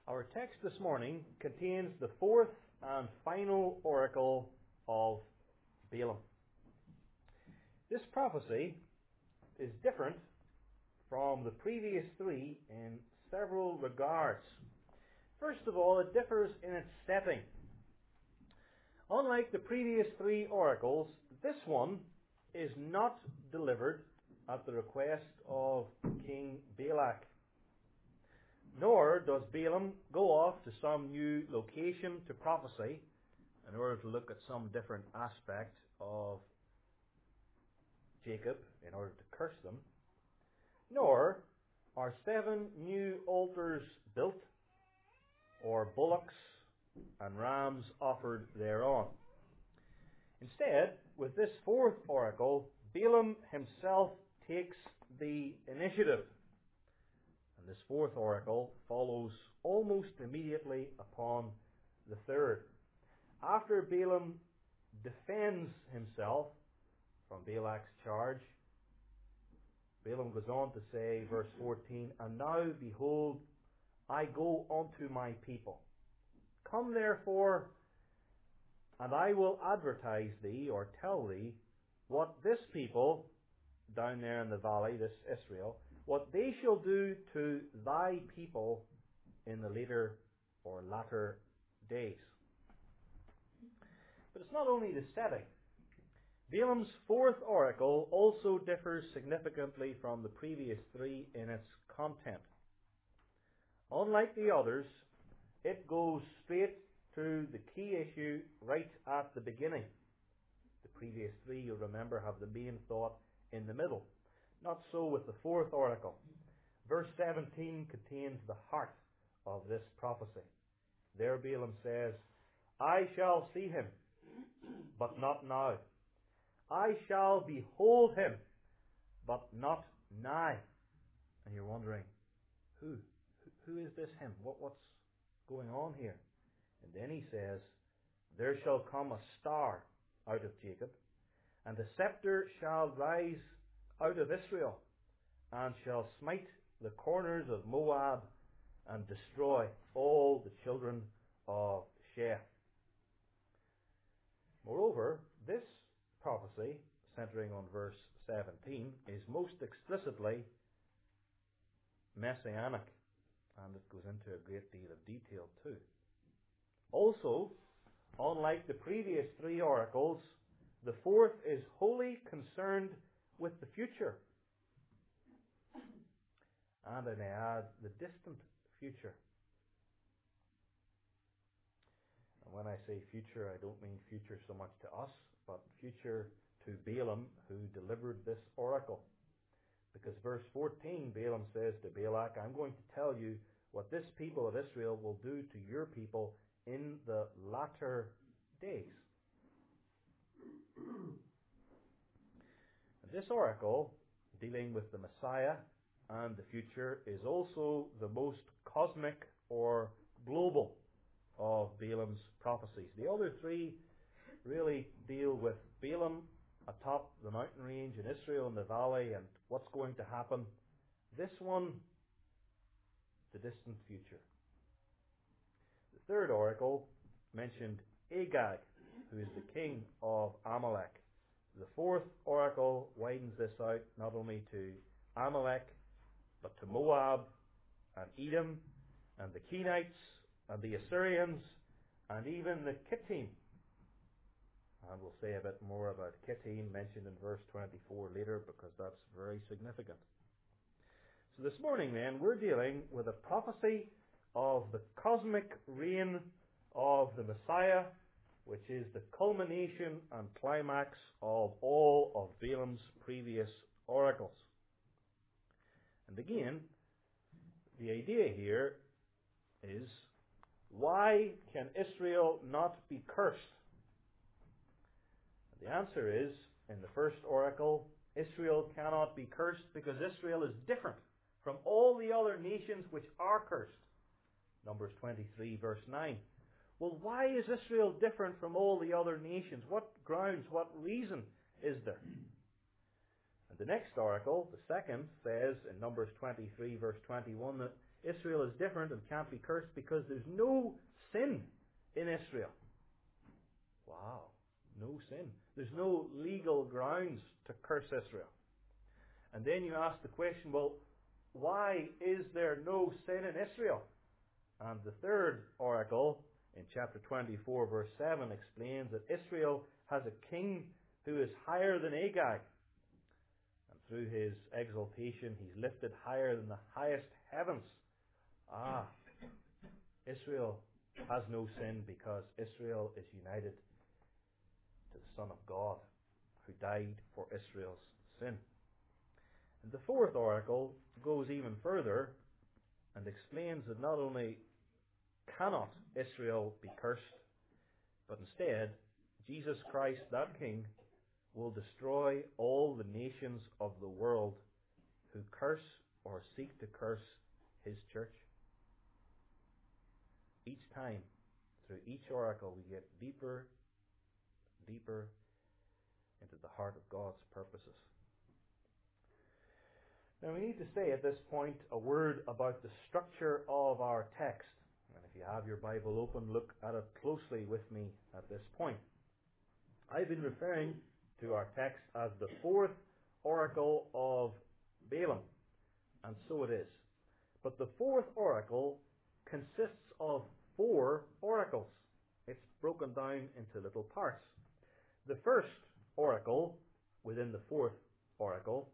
Our text this morning contains the fourth and final oracle of Balaam. This prophecy is different from the previous three in several regards. First of all, it differs in its setting. Unlike the previous three oracles, this one is not delivered at the request of King Balak. Nor does Balaam go off to some new location to prophesy in order to look at some different aspect of Jacob in order to curse them. Nor are 7 new altars built or bullocks and rams offered thereon. Instead, with this fourth oracle, Balaam himself takes the initiative. And this fourth oracle follows almost immediately upon the third. After Balaam defends himself from Balak's charge, Balaam goes on to say, verse 14, "And now, behold, I go unto my people. Come therefore, and I will advertise thee," or tell thee, "what this people down there in the valley, this Israel, what they shall do to thy people in the later or latter days." But it's not only the setting. Balaam's fourth oracle also differs significantly from the previous three in its content. Unlike the others, it goes straight to the key issue right at the beginning. The previous three, you'll remember, have the main thought in the middle. Not so with the fourth oracle. Verse 17 contains the heart of this prophecy. There Balaam says, "I shall see him, but not now. I shall behold him, but not nigh." And you're wondering, who is this him? What's going on here? And then he says, "There shall come a star out of Jacob, and the scepter shall rise out of Israel, and shall smite the corners of Moab, and destroy all the children of Sheth." Moreover, this prophecy, centering on verse 17, is most explicitly messianic, and it goes into a great deal of detail too. Also, unlike the previous three oracles, the fourth is wholly concerned with the future. And I may add, the distant future. And when I say future, I don't mean future so much to us, but future to Balaam, who delivered this oracle. Because verse 14, Balaam says to Balak, "I'm going to tell you what this people of Israel will do to your people in the latter days." And this oracle, dealing with the Messiah and the future, is also the most cosmic or global of Balaam's prophecies. The other three really deal with Balaam atop the mountain range in Israel in the valley and what's going to happen. This one, the distant future. The third oracle mentioned Agag, who is the king of Amalek. The fourth oracle widens this out not only to Amalek, but to Moab and Edom and the Kenites and the Assyrians and even the Kittim. And we'll say a bit more about Kittim, mentioned in verse 24 later, because that's very significant. So this morning then, we're dealing with a prophecy of the cosmic reign of the Messiah, which is the culmination and climax of all of Balaam's previous oracles. And again, the idea here is, why can Israel not be cursed? The answer is, in the first oracle, Israel cannot be cursed because Israel is different from all the other nations which are cursed. Numbers 23 verse 9. Well, why is Israel different from all the other nations? What grounds, what reason is there? And the next oracle, the second, says in Numbers 23 verse 21 that Israel is different and can't be cursed because there's no sin in Israel. Wow, no sin. There's no legal grounds to curse Israel. And then you ask the question, well, why is there no sin in Israel? And the third oracle in chapter 24 verse 7 explains that Israel has a king who is higher than Agag. And through his exaltation he's lifted higher than the highest heavens. Israel has no sin because Israel is united to the Son of God who died for Israel's sin. And the fourth oracle goes even further and explains that not only cannot Israel be cursed, but instead Jesus Christ, that King, will destroy all the nations of the world who curse or seek to curse His church. Each time, through each oracle, we get deeper into the heart of God's purposes. Now we need to say at this point a word about the structure of our text. And if you have your Bible open, look at it closely with me at this point. I've been referring to our text as the fourth oracle of Balaam. And so it is. But the fourth oracle consists of 4 oracles. It's broken down into little parts. The first oracle within the fourth oracle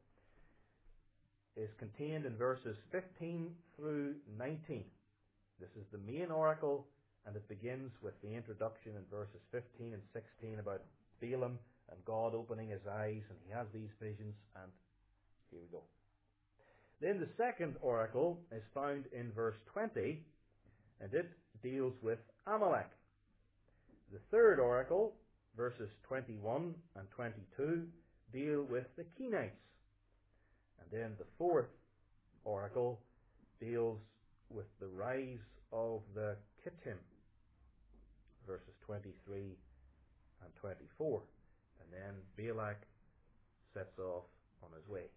is contained in verses 15 through 19. This is the main oracle, and it begins with the introduction in verses 15 and 16 about Balaam and God opening his eyes, and he has these visions, and here we go. Then the second oracle is found in verse 20, and it deals with Amalek. The third oracle, verses 21 and 22, deal with the Kenites. And then the fourth oracle deals with the rise of the Kittim, verses 23 and 24. And then Balak sets off on his way.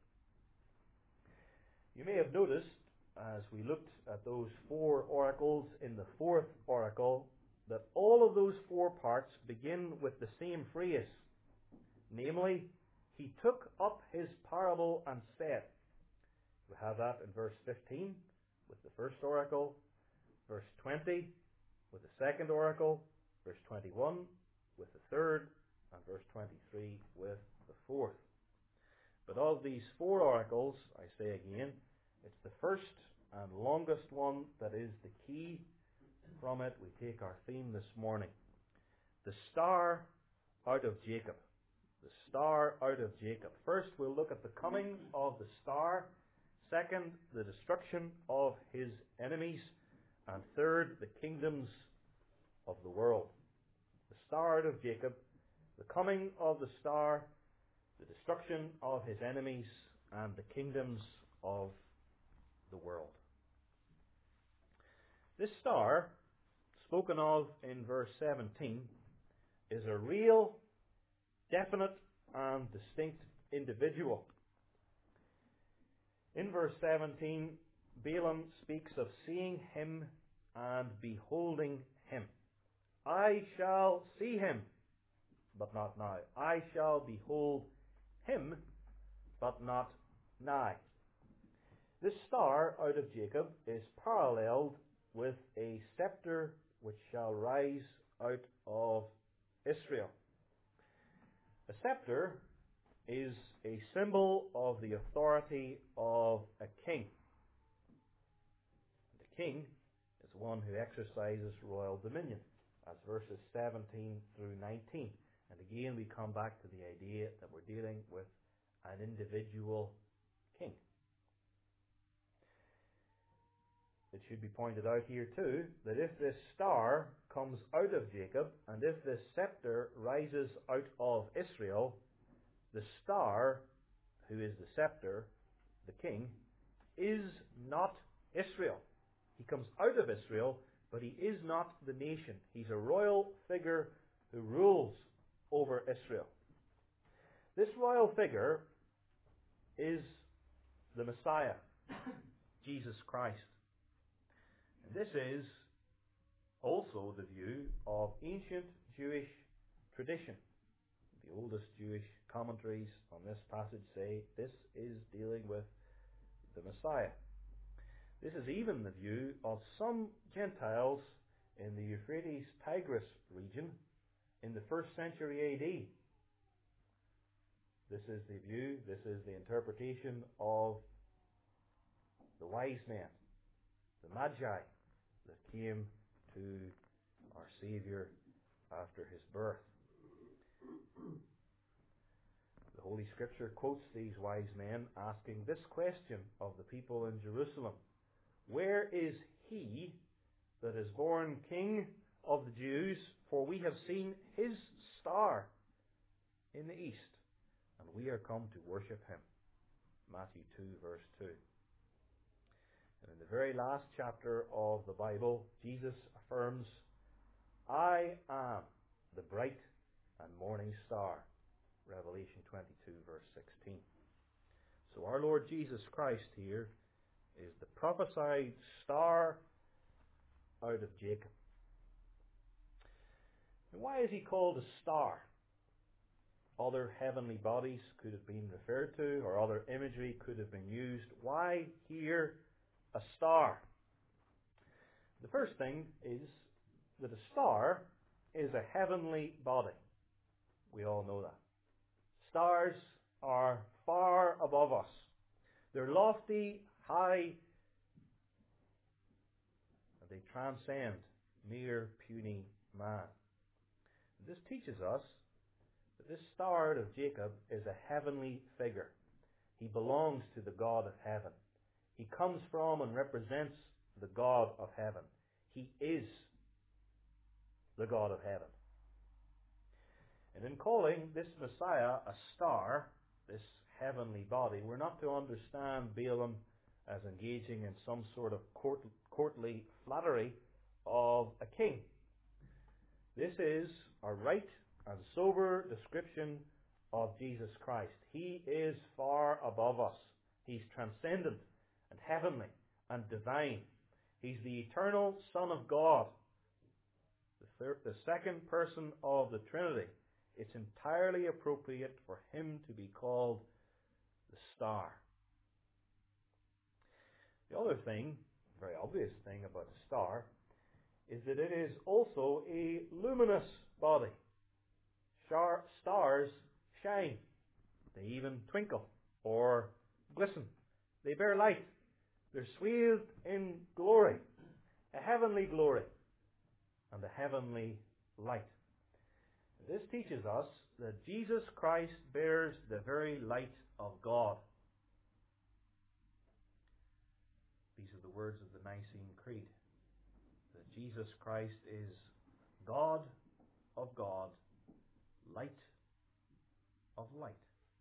You may have noticed, as we looked at those 4 oracles in the fourth oracle, that all of those 4 parts begin with the same phrase, namely, he took up his parable and said. We have that in verse 15 with the first oracle, verse 20 with the second oracle, verse 21 with the third, and verse 23 with the fourth. But of these 4 oracles, I say again, it's the first and longest one that is the key. From it we take our theme this morning. The star out of Jacob. The star out of Jacob. First we'll look at the coming of the star. Second, the destruction of his enemies. And third, the kingdoms of the world. The star out of Jacob, the coming of the star, the destruction of his enemies, and the kingdoms of the world. This star, spoken of in verse 17, is a real, definite, and distinct individual. In verse 17, Balaam speaks of seeing him and beholding him. I shall see him, but not now. I shall behold him, but not now. This star out of Jacob is paralleled with a scepter which shall rise out of Israel. A scepter is a symbol of the authority of a king. The king is one who exercises royal dominion, as verses 17 through 19. And again we come back to the idea that we're dealing with an individual king. It should be pointed out here too that if this star comes out of Jacob and if this scepter rises out of Israel, the star, who is the scepter, the king, is not Israel. He comes out of Israel, but he is not the nation. He's a royal figure who rules over Israel. This royal figure is the Messiah, Jesus Christ. This is also the view of ancient Jewish tradition. The oldest Jewish commentaries on this passage say this is dealing with the Messiah. This is even the view of some Gentiles in the Euphrates-Tigris region in the 1st century AD. This is the view, this is the interpretation of the wise men, the Magi, that came to our Saviour after his birth. The Holy Scripture quotes these wise men asking this question of the people in Jerusalem: "Where is he that is born King of the Jews? For we have seen his star in the east, and we are come to worship him." Matthew 2, verse 2. And in the very last chapter of the Bible, Jesus affirms, "I am the bright and morning star." Revelation 22, verse 16. So our Lord Jesus Christ here is the prophesied star out of Jacob. And why is he called a star? Other heavenly bodies could have been referred to, or other imagery could have been used. Why here a star? The first thing is that a star is a heavenly body. We all know that. Stars are far above us. They're lofty, high, and they transcend mere puny man. This teaches us that this star of Jacob is a heavenly figure. He belongs to the God of heaven. He comes from and represents the God of heaven. He is the God of heaven. And in calling this Messiah a star, this heavenly body, we're not to understand Balaam as engaging in some sort of courtly flattery of a king. This is a right and sober description of Jesus Christ. He is far above us. He's transcendent and heavenly and divine. He's the eternal Son of God, the second person of the Trinity. It's entirely appropriate for him to be called the star. The other thing, very obvious thing about a star, is that it is also a luminous body. Stars shine. They even twinkle or glisten. They bear light. They're swathed in glory, a heavenly glory, and a heavenly light. This teaches us that Jesus Christ bears the very light of God. These are the words of the Nicene Creed, that Jesus Christ is God of God, light of light.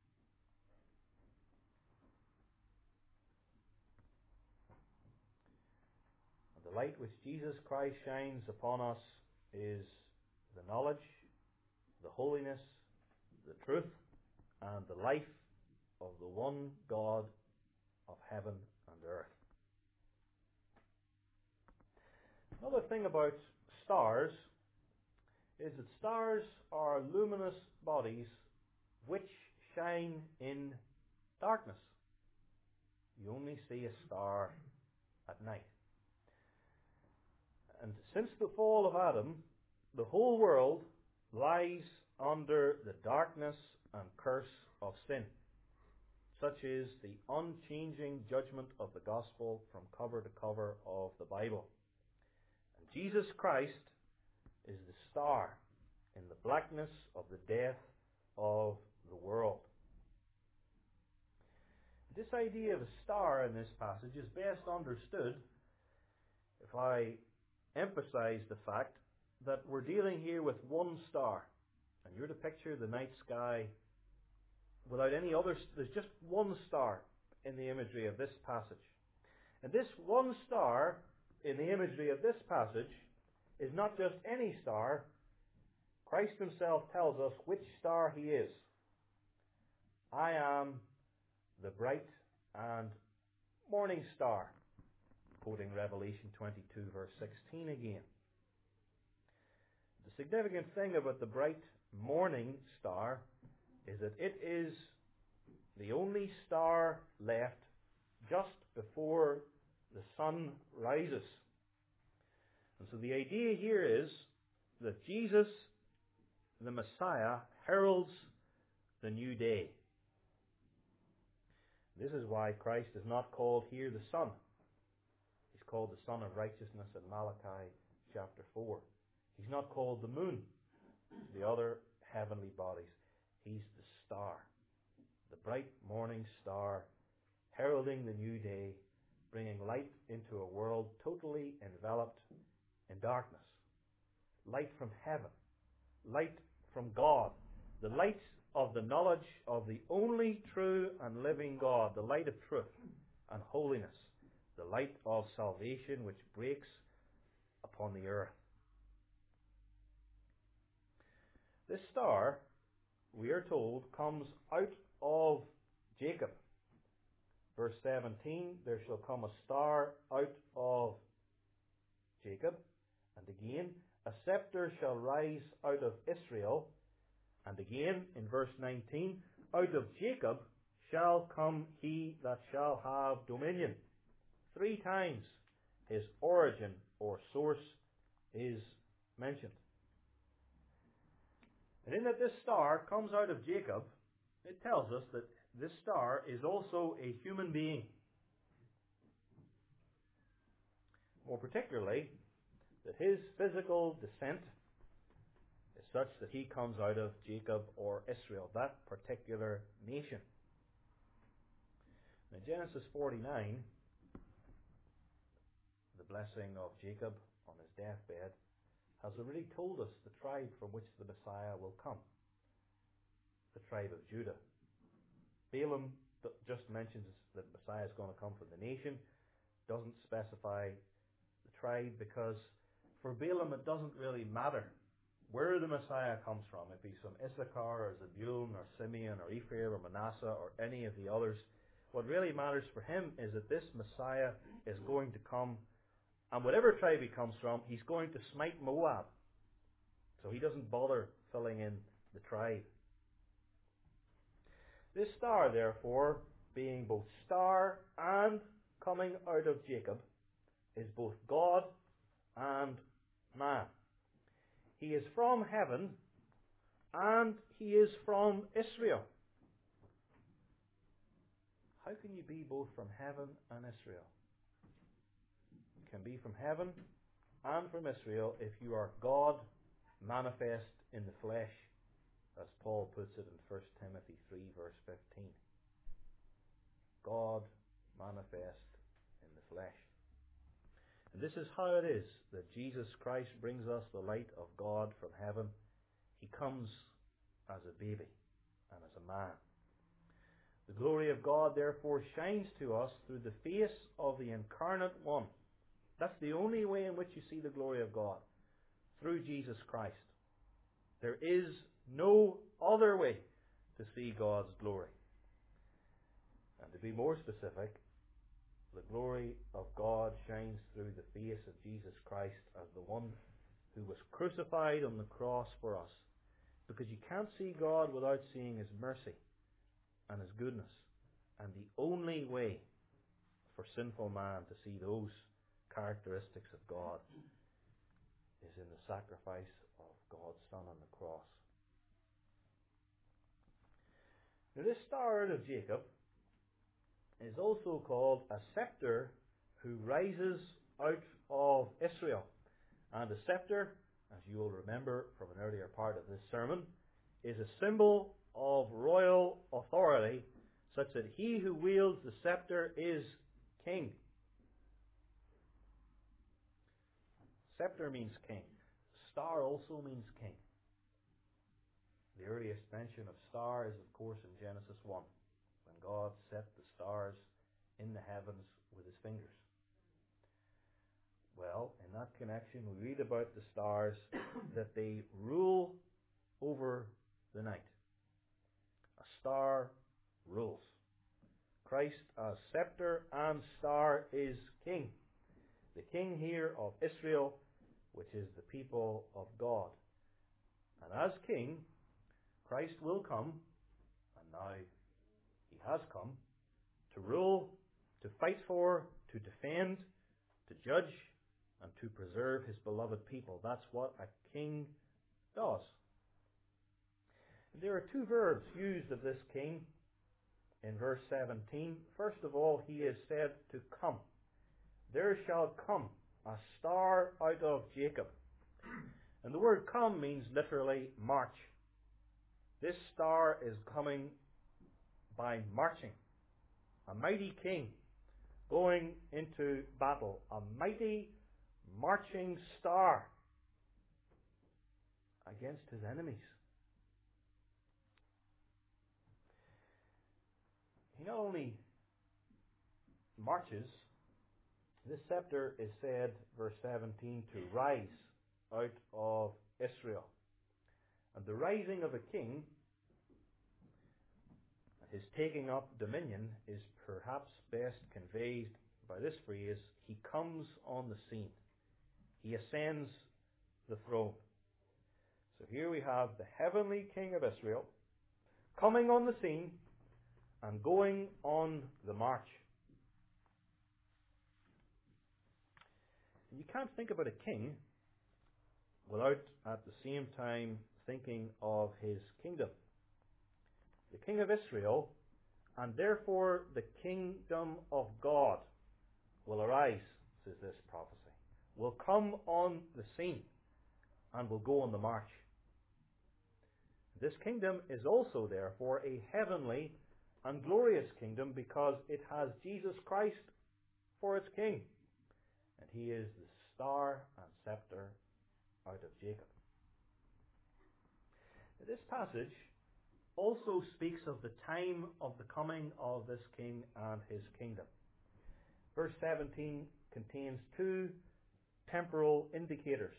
And the light which Jesus Christ shines upon us is the knowledge, the holiness, the truth, and the life of the one God of heaven and earth. Another thing about stars is that stars are luminous bodies which shine in darkness. You only see a star at night. And since the fall of Adam, the whole world lies under the darkness and curse of sin. Such is the unchanging judgment of the gospel from cover to cover of the Bible. And Jesus Christ is the star in the blackness of the death of the world. This idea of a star in this passage is best understood if I emphasize the fact that we're dealing here with one star. And you're to picture the night sky without any other. There's just one star in the imagery of this passage. And this one star in the imagery of this passage is not just any star. Christ himself tells us which star he is. I am the bright and morning star, quoting Revelation 22 verse 16 again. The significant thing about the bright morning star is that it is the only star left just before the sun rises. And so the idea here is that Jesus, the Messiah, heralds the new day. This is why Christ is not called here the Son. He's called the Son of Righteousness in Malachi chapter 4. He's not called the moon, the other heavenly bodies. He's the star, the bright morning star, heralding the new day, bringing light into a world totally enveloped in darkness. Light from heaven, light from God, the light of the knowledge of the only true and living God, the light of truth and holiness, the light of salvation which breaks upon the earth. This star, we are told, comes out of Jacob. Verse 17, there shall come a star out of Jacob. And again, a scepter shall rise out of Israel. And again, in verse 19, out of Jacob shall come he that shall have dominion. 3 times his origin or source is mentioned. And in that this star comes out of Jacob, it tells us that this star is also a human being. More particularly, that his physical descent is such that he comes out of Jacob or Israel, that particular nation. In Genesis 49, the blessing of Jacob on his deathbed has already told us the tribe from which the Messiah will come, the tribe of Judah. Balaam just mentions that Messiah is going to come from the nation, doesn't specify the tribe, because for Balaam it doesn't really matter where the Messiah comes from, if he's from Issachar or Zebulun or Simeon or Ephraim or Manasseh or any of the others. What really matters for him is that this Messiah is going to come, and whatever tribe he comes from, he's going to smite Moab. So he doesn't bother filling in the tribe. This star, therefore, being both star and coming out of Jacob, is both God and man. He is from heaven and he is from Israel. How can you be both from heaven and Israel? You can be from heaven and from Israel if you are God manifest in the flesh, as Paul puts it in 1 Timothy 3 verse 15. God manifest in the flesh. And this is how it is that Jesus Christ brings us the light of God from heaven. He comes as a baby and as a man. The glory of God therefore shines to us through the face of the incarnate one. That's the only way in which you see the glory of God, through Jesus Christ. There is no other way to see God's glory. And to be more specific, the glory of God shines through the face of Jesus Christ as the one who was crucified on the cross for us. Because you can't see God without seeing His mercy and His goodness. And the only way for sinful man to see those characteristics of God is in the sacrifice of God's Son on the cross. Now this star out of Jacob is also called a scepter who rises out of Israel. And a scepter, as you will remember from an earlier part of this sermon, is a symbol of royal authority, such that he who wields the scepter is king. Scepter means king. Star also means king. The earliest mention of star is, of course, in Genesis 1, when God set the stars in the heavens with His fingers. Well, in that connection, we read about the stars that they rule over the night. A star rules. Christ as scepter and star is king. The king here of Israel, which is the people of God. And as king, Christ will come, and now he has come, to rule, to fight for, to defend, to judge, and to preserve his beloved people. That's what a king does. There are two verbs used of this king in verse 17. First of all, he is said to come. There shall come a star out of Jacob. And the word come means literally march. This star is coming by marching. A mighty king going into battle. A mighty marching star against his enemies. He not only marches, this scepter is said, verse 17, to rise out of Israel. And the rising of a king, his taking up dominion, is perhaps best conveyed by this phrase: he comes on the scene. He ascends the throne. So here we have the heavenly King of Israel coming on the scene and going on the march. You can't think about a king without at the same time thinking of his kingdom. The King of Israel, and therefore the kingdom of God, will arise, says this prophecy, will come on the scene and will go on the march. This kingdom is also therefore a heavenly and glorious kingdom because it has Jesus Christ for its king. And he is the star and scepter out of Jacob. This passage also speaks of the time of the coming of this king and his kingdom. Verse 17 contains two temporal indicators.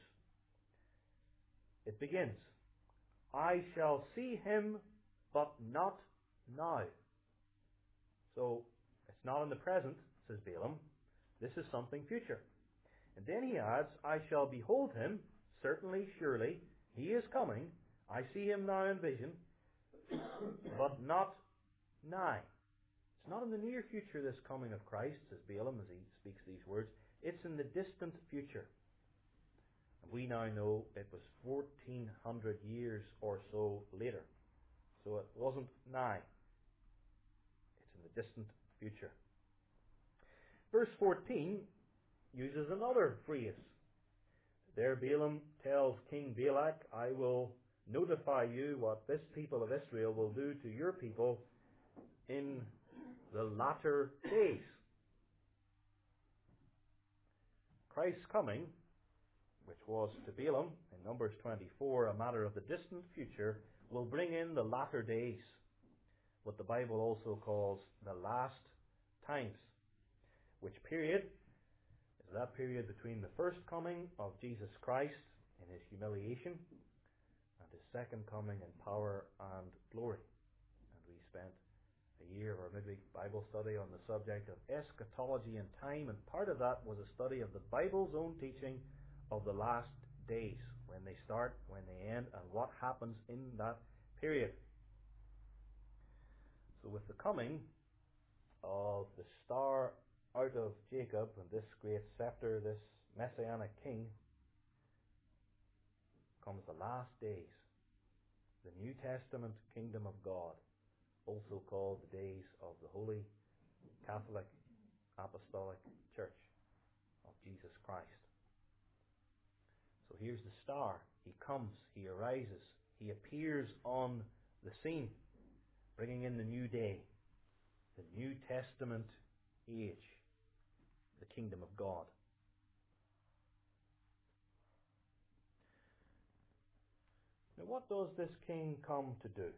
It begins, I shall see him, but not now. So, it's not in the present, says Balaam. This is something future. And then he adds, I shall behold him, certainly, surely, he is coming. I see him now in vision, but not nigh. It's not in the near future, this coming of Christ, says Balaam as he speaks these words. It's in the distant future. And we now know it was 1400 years or so later. So it wasn't nigh. It's in the distant future. Verse 14 uses another phrase. There Balaam tells King Balak, I will notify you what this people of Israel will do to your people in the latter days. Christ's coming, which was to Balaam in Numbers 24 a matter of the distant future, will bring in the latter days, what the Bible also calls the last times, which period is that period between the first coming of Jesus Christ in his humiliation and his second coming in power and glory. And we spent a year of our midweek Bible study on the subject of eschatology and time, and part of that was a study of the Bible's own teaching of the last days, when they start, when they end, and what happens in that period. So with the coming of the star out of Jacob and this great scepter, this messianic king, comes the last days, the New Testament kingdom of God, also called the days of the Holy Catholic Apostolic Church of Jesus Christ. So here's the star. He comes, he arises, he appears on the scene, bringing in the new day, the New Testament age, the kingdom of God. Now, what does this king come to do?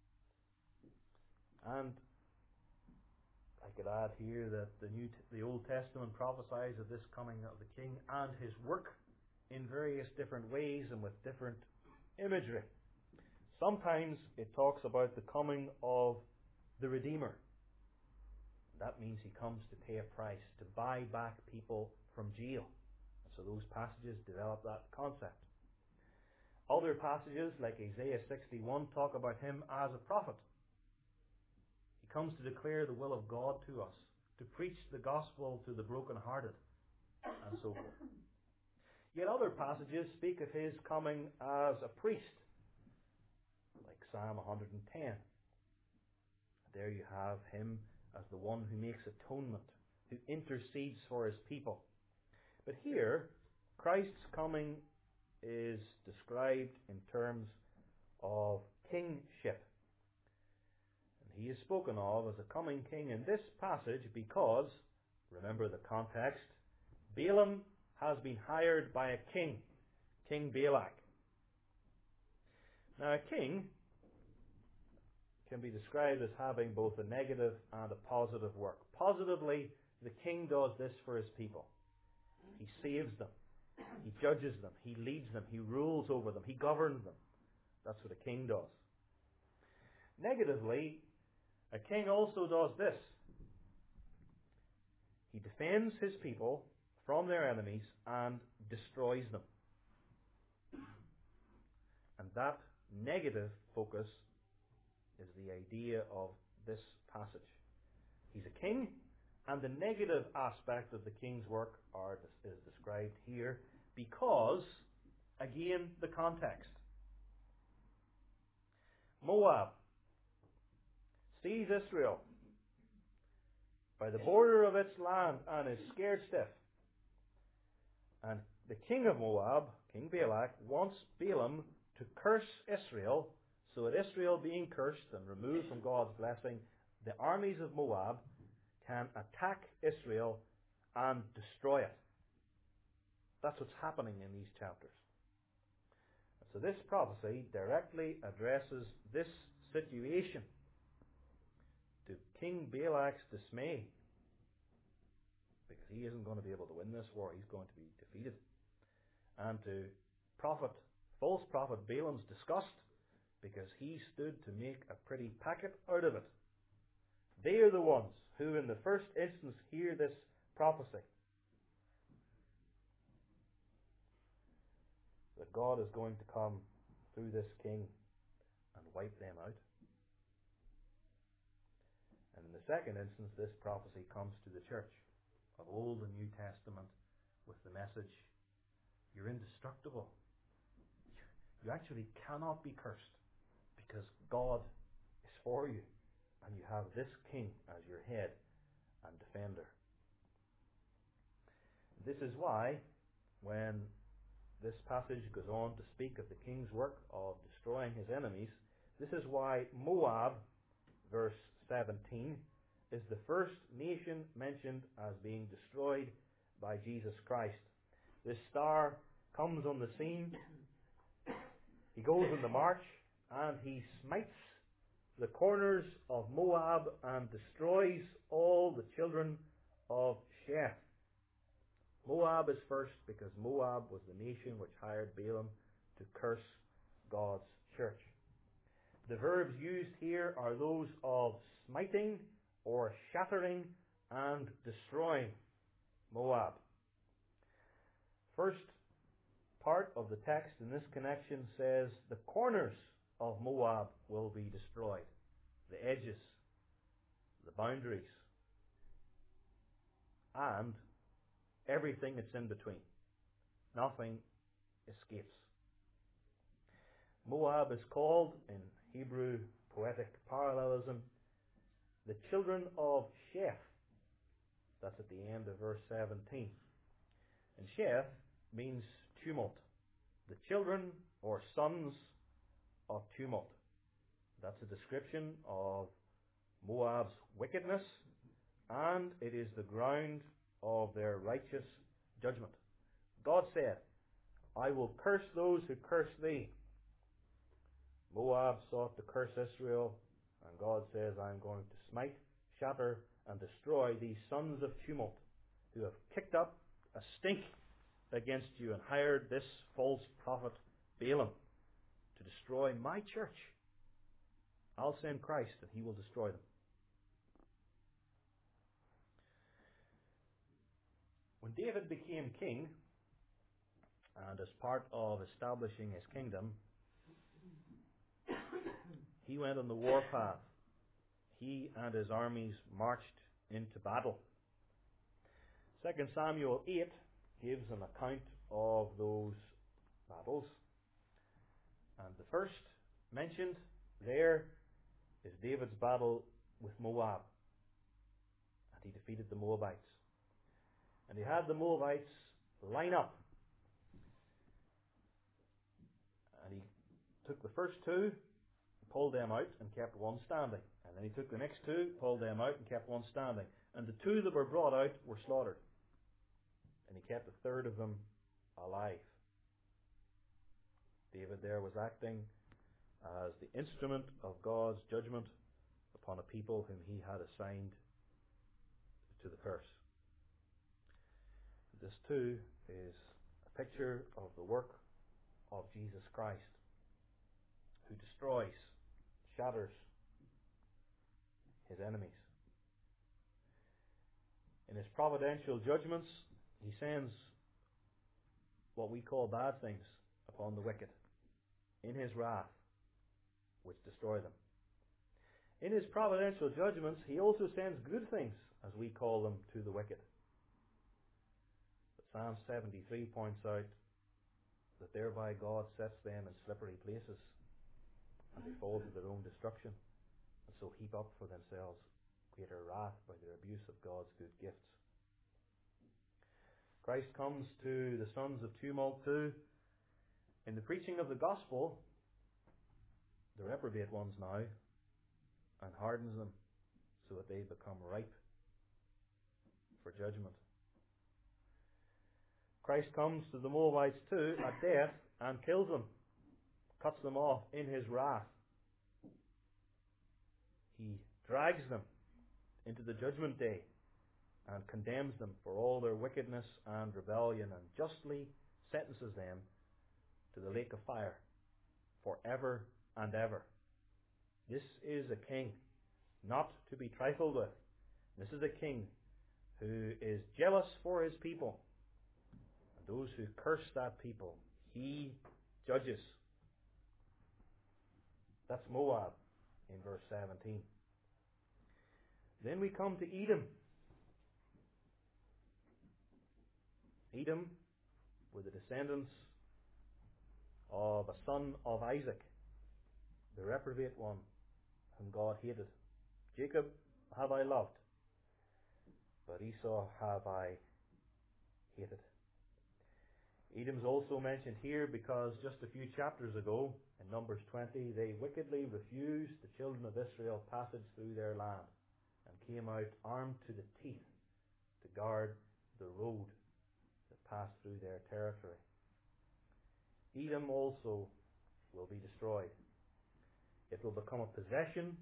And I could add here that the Old Testament prophesies of this coming of the king and his work in various different ways and with different imagery. Sometimes it talks about the coming of the Redeemer. That means he comes to pay a price, to buy back people from jail. And so those passages develop that concept. Other passages, like Isaiah 61, talk about him as a prophet. He comes to declare the will of God to us, to preach the gospel to the brokenhearted, and so forth. Yet other passages speak of his coming as a priest, like Psalm 110. There you have him as the one who makes atonement, who intercedes for his people. But here, Christ's coming is described in terms of kingship. And he is spoken of as a coming king in this passage because, remember the context, Balaam has been hired by a king, King Balak. Now, a king can be described as having both a negative and a positive work. Positively, the king does this for his people. He saves them. He judges them. He leads them. He rules over them. He governs them. That's what a king does. Negatively, a king also does this. He defends his people from their enemies and destroys them. And that negative focus is the idea of this passage. He's a king, and the negative aspect of the king's work is described here because, again, the context. Moab sees Israel by the border of its land and is scared stiff. And the king of Moab, King Balak, wants Balaam to curse Israel, so that Israel, being cursed and removed from God's blessing, the armies of Moab can attack Israel and destroy it. That's what's happening in these chapters. So this prophecy directly addresses this situation. To King Balak's dismay, because he isn't going to be able to win this war, he's going to be defeated. And to false prophet Balaam's disgust, because he stood to make a pretty packet out of it. They are the ones who in the first instance hear this prophecy, that God is going to come through this king and wipe them out. And in the second instance, this prophecy comes to the church of Old and New Testament with the message, you're indestructible. You actually cannot be cursed because God is for you and you have this king as your head and defender. This is why, when this passage goes on to speak of the king's work of destroying his enemies, this is why Moab, verse 17, is the first nation mentioned as being destroyed by Jesus Christ. This star comes on the scene. He goes on the march and he smites the corners of Moab and destroys all the children of Sheth. Moab is first because Moab was the nation which hired Balaam to curse God's church. The verbs used here are those of smiting or shattering and destroying Moab. First part of the text in this connection says the corners of Moab will be destroyed. The edges, the boundaries, and everything that's in between. Nothing escapes. Moab is called, in Hebrew poetic parallelism, the children of Sheth. That's at the end of verse 17. And Sheth means tumult. The children or sons of tumult. That's a description of Moab's wickedness, and it is the ground of their righteous judgment. God said, I will curse those who curse thee. Moab sought to curse Israel, and God says, I am going to smite, shatter, and destroy these sons of tumult who have kicked up a stink against you and hired this false prophet Balaam to destroy my church. I'll send Christ and he will destroy them. When David became king, and as part of establishing his kingdom, he went on the warpath. He and his armies marched into battle. 2 Samuel 8 gives an account of those battles. And the first mentioned there is David's battle with Moab. And he defeated the Moabites. And he had the Moabites line up. And he took the first two, pulled them out, and kept one standing. And then he took the next two, pulled them out, and kept one standing. And the two that were brought out were slaughtered. And he kept a third of them alive. David there was acting as the instrument of God's judgment upon a people whom he had assigned to the curse. This too is a picture of the work of Jesus Christ, who destroys, shatters his enemies. In his providential judgments, he sends what we call bad things upon the wicked in his wrath, which destroy them. In his providential judgments, he also sends good things, as we call them, to the wicked. But Psalm 73 points out that thereby God sets them in slippery places, and they fall to their own destruction, and so heap up for themselves greater wrath by their abuse of God's good gifts. Christ comes to the sons of tumult too. In the preaching of the gospel, the reprobate ones now, and hardens them so that they become ripe for judgment. Christ comes to the Moabites too at death and kills them, cuts them off in his wrath. He drags them into the judgment day and condemns them for all their wickedness and rebellion, and justly sentences them to the lake of fire forever and ever. This is a king not to be trifled with. This is a king who is jealous for his people. And those who curse that people, he judges. That's Moab in verse 17. Then we come to Edom. Edom were the descendants of a son of Isaac, the reprobate one whom God hated. Jacob have I loved, but Esau have I hated. Edom's also mentioned here because just a few chapters ago, in Numbers 20, they wickedly refused the children of Israel passage through their land and came out armed to the teeth to guard the road that passed through their territory. Edom also will be destroyed. It will become a possession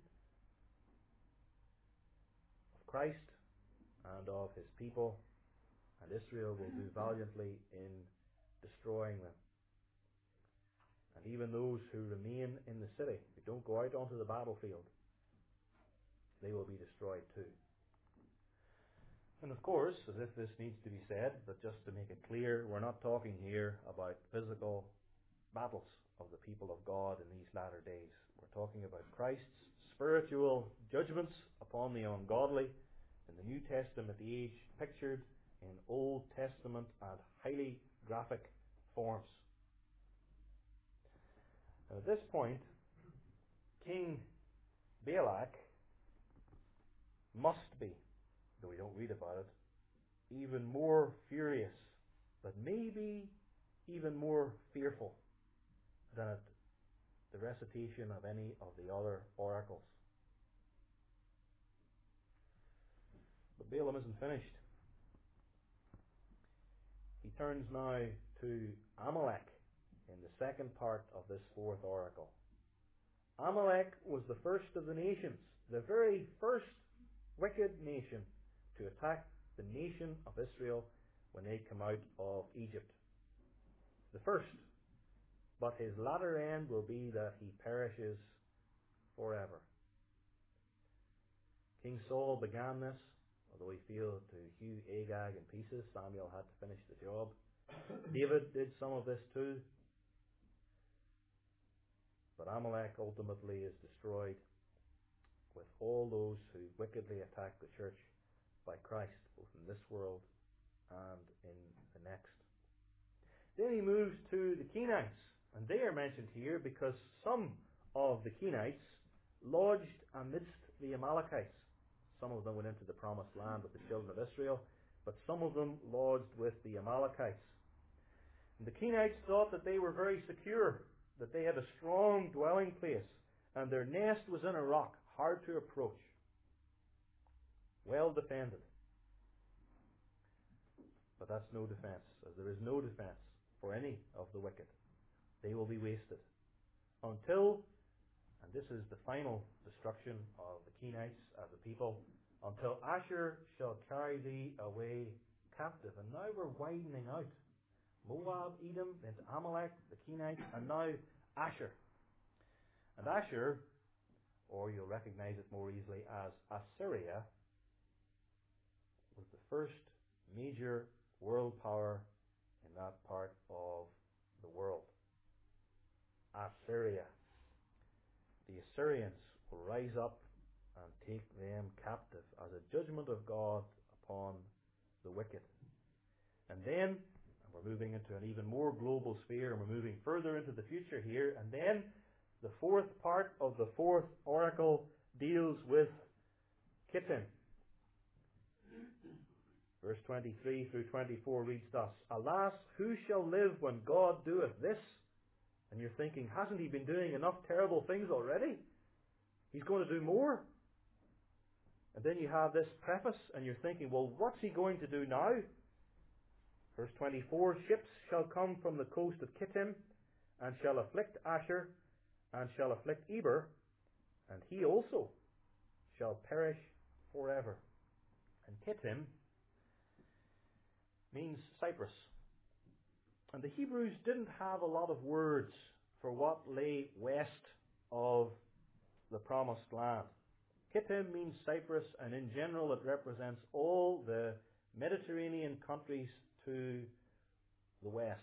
of Christ and of his people, and Israel will do valiantly in destroying them. And even those who remain in the city, who don't go out onto the battlefield, they will be destroyed too. And of course, as if this needs to be said, but just to make it clear, we're not talking here about physical battles of the people of God in these latter days. We're talking about Christ's spiritual judgments upon the ungodly in the New Testament age, pictured in Old Testament and highly graphic forms. And at this point, King Balak must be, though we don't read about it, even more furious, but maybe even more fearful than at the recitation of any of the other oracles. But Balaam isn't finished. He turns now to Amalek in the second part of this fourth oracle. Amalek was the first of the nations, the very first wicked nation to attack the nation of Israel when they come out of Egypt. The first. But his latter end will be that he perishes forever. King Saul began this Although he failed to hew Agag in pieces, Samuel had to finish the job. David did some of this too. But Amalek ultimately is destroyed with all those who wickedly attack the church by Christ, both in this world and in the next. Then he moves to the Kenites, and they are mentioned here because some of the Kenites lodged amidst the Amalekites. Some of them went into the promised land with the children of Israel, but some of them lodged with the Amalekites. And the Kenites thought that they were very secure, that they had a strong dwelling place, and their nest was in a rock, hard to approach, well defended. But that's no defense, as there is no defense for any of the wicked. They will be wasted until, and this is the final destruction of the Kenites as a people, until Asher shall carry thee away captive. And now we're widening out. Moab, Edom, into Amalek, the Kenites, and now Asher. And Asher, or you'll recognize it more easily as Assyria, was the first major world power in that part of the world. Assyria. The Assyrians will rise up and take them captive as a judgment of God upon the wicked. And then, we're moving into an even more global sphere, and we're moving further into the future here, and then the fourth part of the fourth oracle deals with Kittim. Verse 23 through 24 reads thus: Alas, who shall live when God doeth this? And you're thinking, hasn't he been doing enough terrible things already? He's going to do more. And then you have this preface, and you're thinking, well, what's he going to do now? Verse 24, ships shall come from the coast of Kittim, and shall afflict Asher, and shall afflict Eber, and he also shall perish forever. And Kittim means Cyprus. And the Hebrews didn't have a lot of words for what lay west of the promised land. Kittim means Cyprus, and in general it represents all the Mediterranean countries to the west.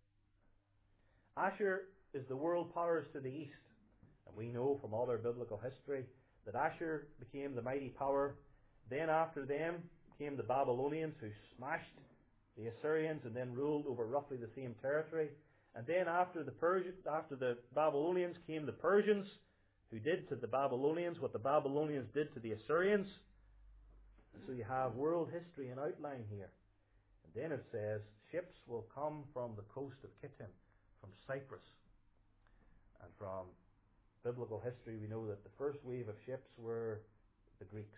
Asher is the world powers to the east, and we know from other biblical history that Asher became the mighty power. Then after them came the Babylonians, who smashed the Assyrians and then ruled over roughly the same territory. And then after the Babylonians came the Persians, who did to the Babylonians what the Babylonians did to the Assyrians. And so you have world history in outline here. And then it says, ships will come from the coast of Kittim, from Cyprus. And from biblical history we know that the first wave of ships were the Greeks.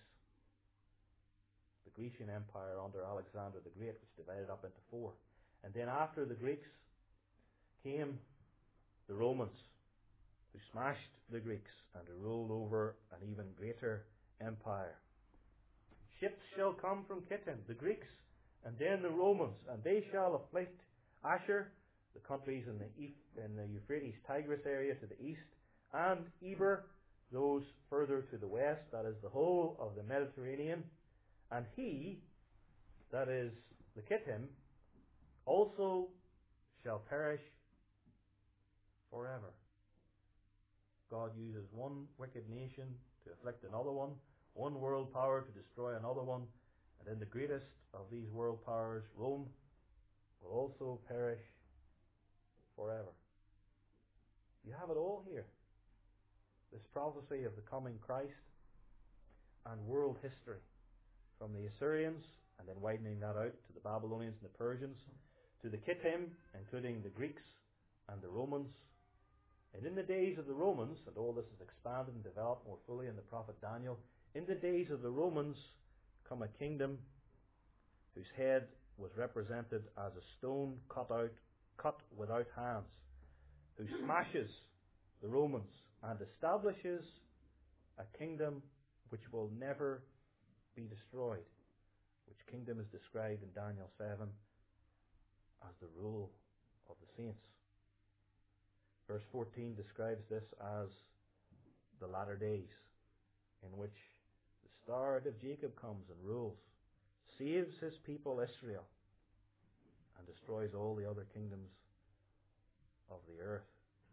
The Grecian Empire under Alexander the Great, which divided up into four. And then after the Greeks came the Romans, who smashed the Greeks and who ruled over an even greater empire. Ships shall come from Kittim, the Greeks, and then the Romans, and they shall afflict Asher, the countries in the Euphrates Tigris area to the east, and Eber, those further to the west, that is the whole of the Mediterranean. And he, that is the Kittim, also shall perish forever. God uses one wicked nation to afflict another one world power to destroy another one, and then the greatest of these world powers, Rome, will also perish forever. You have it all here. This prophecy of the coming Christ and world history, from the Assyrians, and then widening that out to the Babylonians and the Persians, to the Kittim, including the Greeks and the Romans. And in the days of the Romans, and all this is expanded and developed more fully in the prophet Daniel, in the days of the Romans come a kingdom whose head was represented as a stone cut without hands, who smashes the Romans and establishes a kingdom which will never be destroyed, which kingdom is described in Daniel 7 as the rule of the saints. Verse 14 describes this as the latter days, in which the star of Jacob comes and rules saves his people Israel and destroys all the other kingdoms of the earth.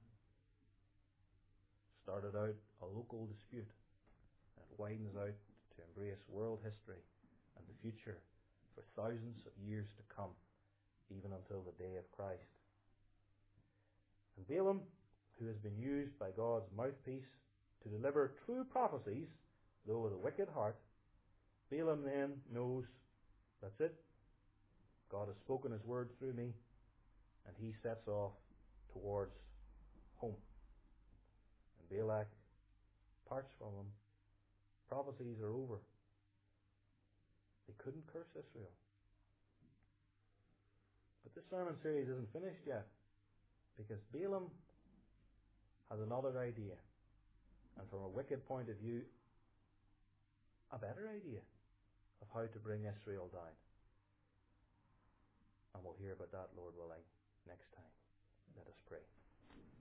Started out a local dispute, and it widens out to embrace world history and the future for thousands of years to come, even until the day of Christ. And Balaam, who has been used by God's mouthpiece to deliver true prophecies, though with a wicked heart, Balaam then knows, that's it, God has spoken his word through me, and he sets off towards home. And Balak parts from him. Prophecies are over. They couldn't curse Israel. But this sermon series isn't finished yet, because Balaam has another idea, and from a wicked point of view, a better idea of how to bring Israel down. And we'll hear about that, Lord willing, next time.